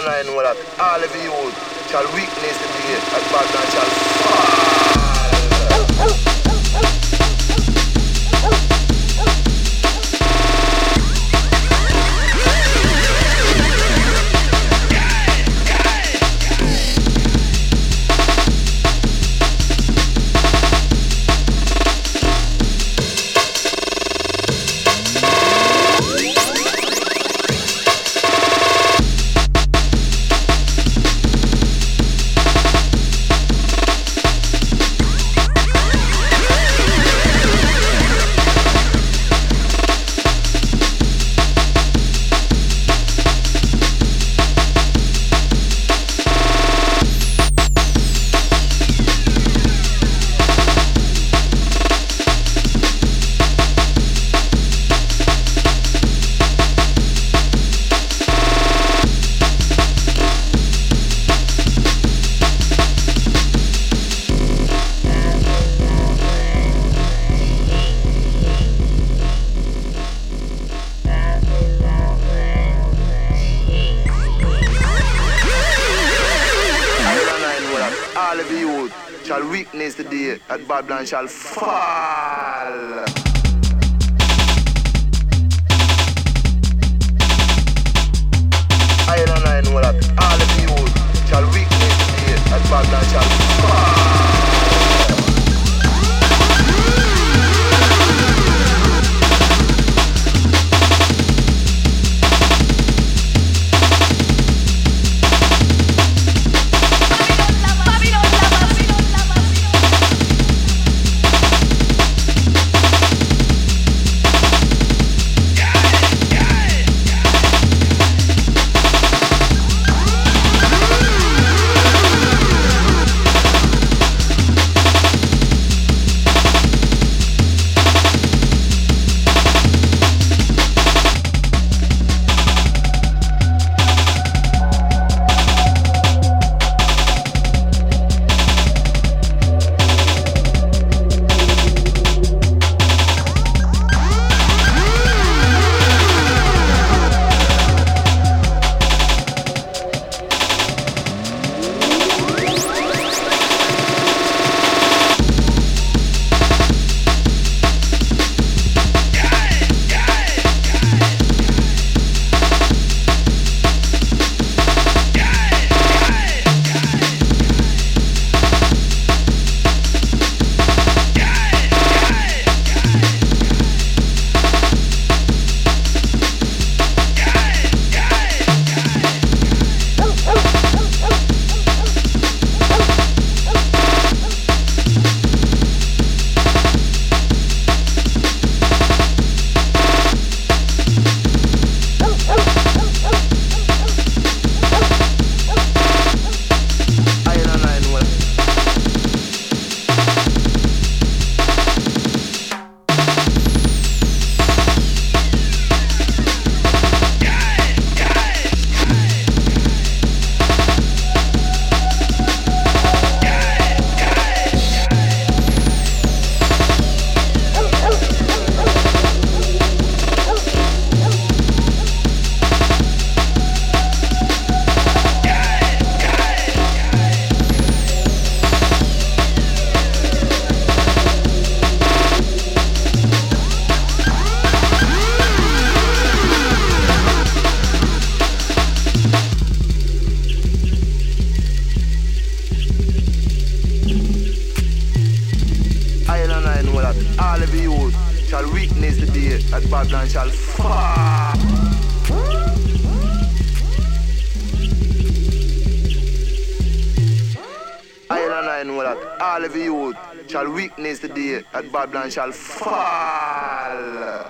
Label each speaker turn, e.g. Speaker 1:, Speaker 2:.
Speaker 1: and I know that all of you shall weakness the day that Babylon shall fall. Weakness the day that Babylon shall fall. I know that all of you shall weakness the day that Babylon shall fall. All of you shall witness the day that Babylon shall fall. I know that all of you shall witness the day that Babylon shall fall.